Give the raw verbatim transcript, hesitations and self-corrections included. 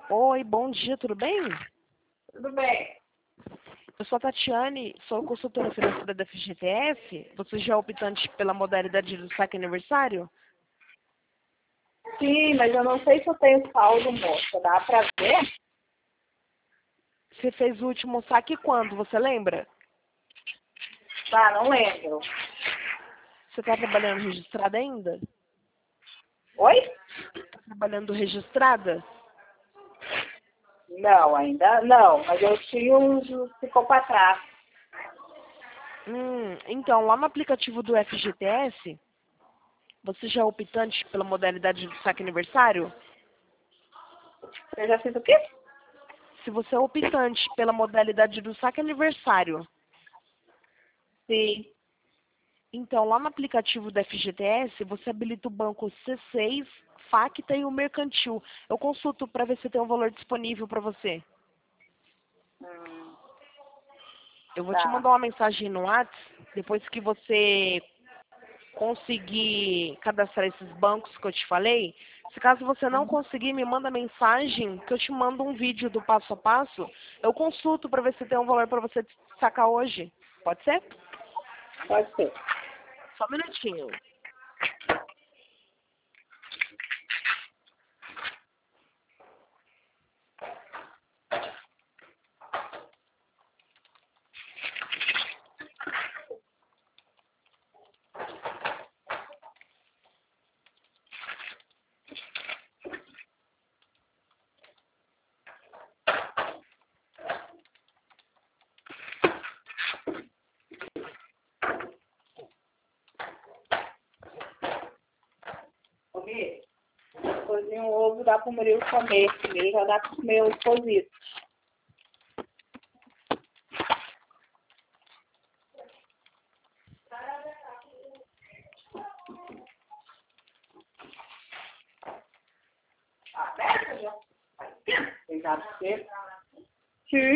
Oi, bom dia, tudo bem? Tudo bem. Eu sou a Tatiane, sou consultora financeira da F G T S. Você já é optante pela modalidade do saque aniversário? Sim, mas eu não sei se eu tenho saldo, moça. Dá pra ver? Você fez o último saque quando, você lembra? Tá, não lembro. Você está trabalhando registrada ainda? Oi? Está trabalhando registrada? Não, ainda não. Mas eu tinha um ficou pra trás. Hum, então, lá no aplicativo do F G T S, você já é optante pela modalidade do saque aniversário? Eu já fiz o quê? Se você é optante pela modalidade do saque aniversário, Sim. então, lá no aplicativo da F G T S, você habilita o banco C seis, Facta e o Mercantil. Eu consulto para ver se tem um valor disponível para você. Hum, Eu vou te tá. mandar uma mensagem no WhatsApp, depois que você conseguir cadastrar esses bancos que eu te falei. Se caso você não conseguir, me manda mensagem que eu te mando um vídeo do passo a passo. Eu consulto para ver se tem um valor para você sacar hoje. Pode ser? Pode ser. Só um minutinho. Comi. Cozinha um ovo, dá pro Murilo comer. Primeiro já dá pro meu esposito. Aberta já? Tem dado cedo? Sim.